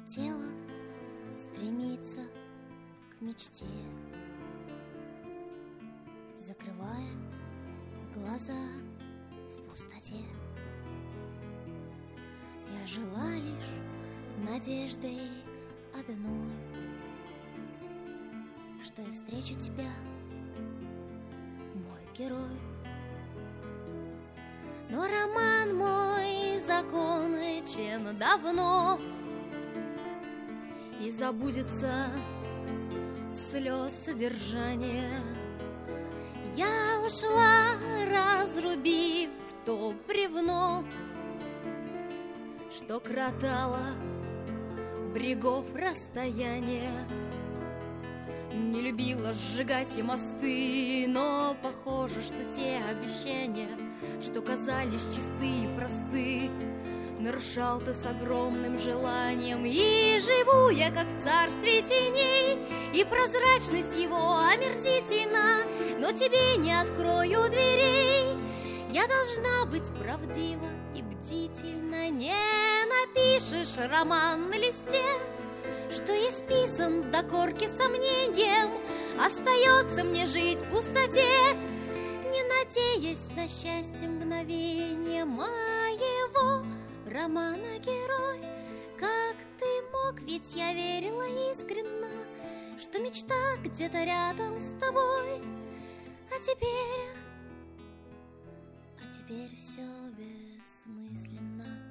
Хотела стремиться к мечте, закрывая глаза в пустоте. Я жила лишь надеждой одной, что я встречу тебя, мой герой. Но роман мой закончен давно, и забудется слез содержание. Я ушла, разрубив то бревно, что кротало брегов расстояния. Не любила сжигать и мосты, но похоже, что те обещания, что казались чисты и просты, нарушал ты с огромным желанием. И живу я, как в царстве теней, и прозрачность его омерзительна, но тебе не открою дверей. Я должна быть правдива и бдительна. Не напишешь роман на листе, что исписан до корки сомнением. Остается мне жить в пустоте, не надеясь на счастье мгновения моего романа герой. Как ты мог, ведь я верила искренно, что мечта где-то рядом с тобой. А теперь все бессмысленно.